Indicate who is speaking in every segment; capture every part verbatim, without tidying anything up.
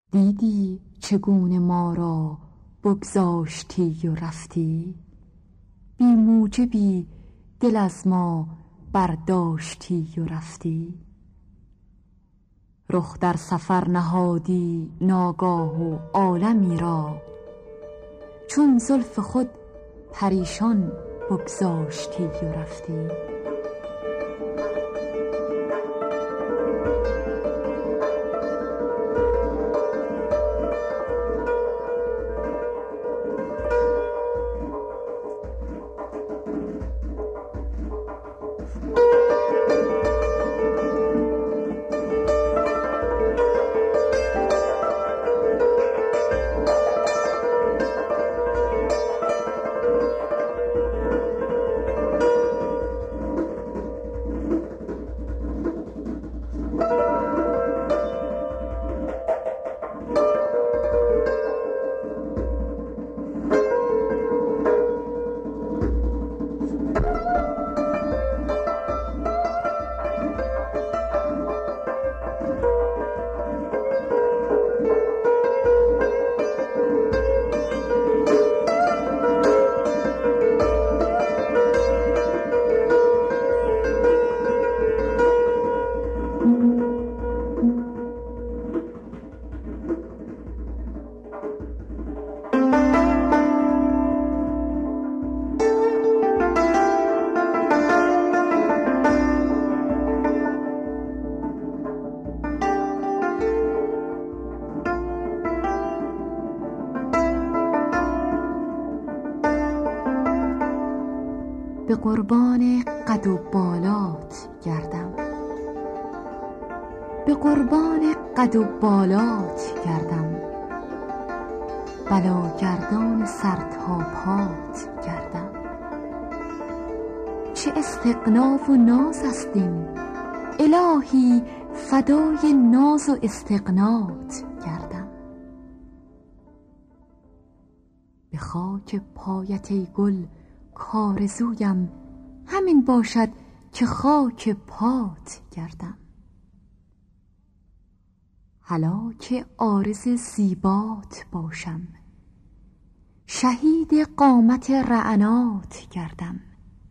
Speaker 1: دیدی چگونه ما را بگذاشتی و رفتی؟ بی موجبی دل از ما برداشتی و رفتی. رخ در سفر نهادی ناگاه و عالمی را، چون زلف خود پریشان بگذاشتی و رفتی. به قربان قد و بالات گردم، به قربان قد و بالات گردم، بلاگردان سر تا پات گردم. چه استغنا و ناز است این، الهی فدای ناز و استغنات گردم. به خاک پایت ای گل کارزویم، همین باشد که خاک پات گردم. هلا که عارض زیبات باشم، شهید قامت رعنات گردم.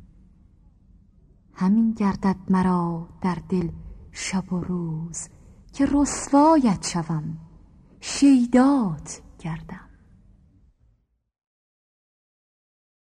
Speaker 1: همین گردد مرا در دل شب و روز، که رسوایت شوم شیدات گردم.